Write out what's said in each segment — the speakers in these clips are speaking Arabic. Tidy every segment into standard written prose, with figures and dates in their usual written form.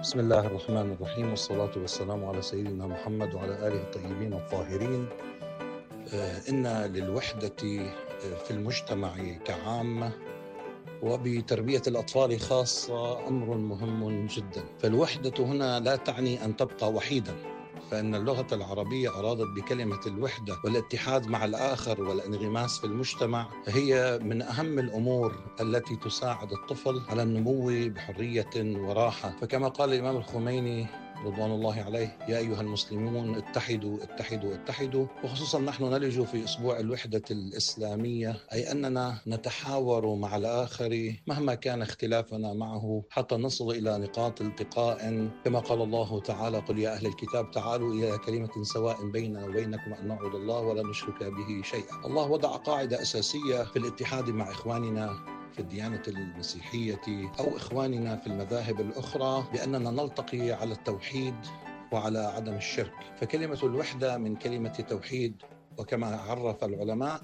بسم الله الرحمن الرحيم، والصلاة والسلام على سيدنا محمد وعلى آله الطيبين الطاهرين. إن للوحدة في المجتمع كعامة وبتربية الأطفال خاصة أمر مهم جدا. فالوحدة هنا لا تعني أن تبقى وحيدا، فإن اللغة العربية أرادت بكلمة الوحدة والاتحاد مع الآخر والانغماس في المجتمع، هي من أهم الأمور التي تساعد الطفل على النمو بحرية وراحة. فكما قال الإمام الخميني رضوان الله عليه: يا أيها المسلمون اتحدوا اتحدوا اتحدوا. وخصوصا نحن نلج في أسبوع الوحدة الإسلامية، أي أننا نتحاور مع الآخر مهما كان اختلافنا معه حتى نصل إلى نقاط التقاء، كما قال الله تعالى: قل يا أهل الكتاب تعالوا إلى كلمة سواء بيننا وبينكم أن نعبد الله ولا نشرك به شيئا. الله وضع قاعدة أساسية في الاتحاد مع إخواننا في الديانة المسيحية أو إخواننا في المذاهب الأخرى، بأننا نلتقي على التوحيد وعلى عدم الشرك. فكلمة الوحدة من كلمة توحيد، وكما عرف العلماء: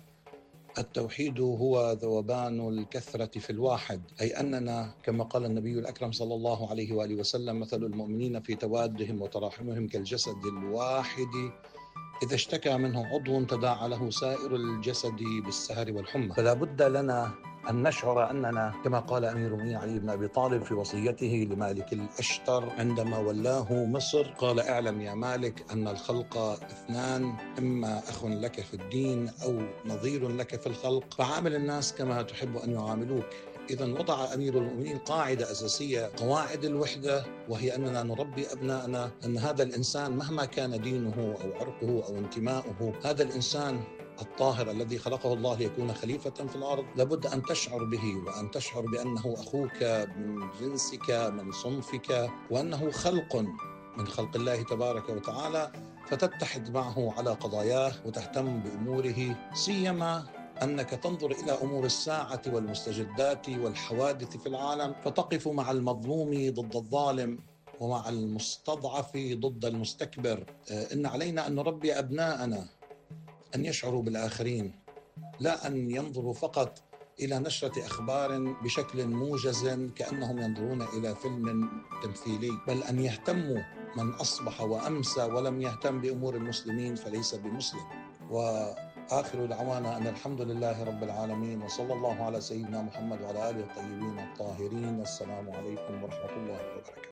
التوحيد هو ذوبان الكثرة في الواحد، أي أننا كما قال النبي الأكرم صلى الله عليه وآله وسلم: مثل المؤمنين في توادهم وتراحمهم كالجسد الواحد إذا اشتكى منه عضو تداعى له سائر الجسد بالسهر والحمى. فلا بد لنا أن نشعر أننا كما قال أمير المؤمنين علي بن أبي طالب في وصيته لمالك الأشتر عندما ولاه مصر: قال: اعلم يا مالك أن الخلق اثنان، إما أخ لك في الدين أو نظير لك في الخلق، فعامل الناس كما تحب أن يعاملوك. إذا وضع أمير المؤمنين قاعدة أساسية، قواعد الوحدة، وهي أننا نربي أبنائنا أن هذا الإنسان مهما كان دينه أو عرقه أو انتماؤه، هذا الإنسان الطاهر الذي خلقه الله ليكون خليفة في الأرض، لابد أن تشعر به وأن تشعر بأنه أخوك من جنسك من صنفك، وأنه خلق من خلق الله تبارك وتعالى، فتتحد معه على قضاياه وتهتم بأموره، سيما أنك تنظر إلى أمور الساعة والمستجدات والحوادث في العالم، فتقف مع المظلوم ضد الظالم ومع المستضعف ضد المستكبر. إن علينا أن نربي أبناءنا أن يشعروا بالآخرين، لا أن ينظروا فقط إلى نشرة أخبار بشكل موجز كأنهم ينظرون إلى فيلم تمثيلي، بل أن يهتموا. من أصبح وأمسى ولم يهتم بأمور المسلمين فليس بمسلم. وآخر دعوانا أن الحمد لله رب العالمين، وصلى الله على سيدنا محمد وعلى آله الطيبين الطاهرين. السلام عليكم ورحمة الله وبركاته.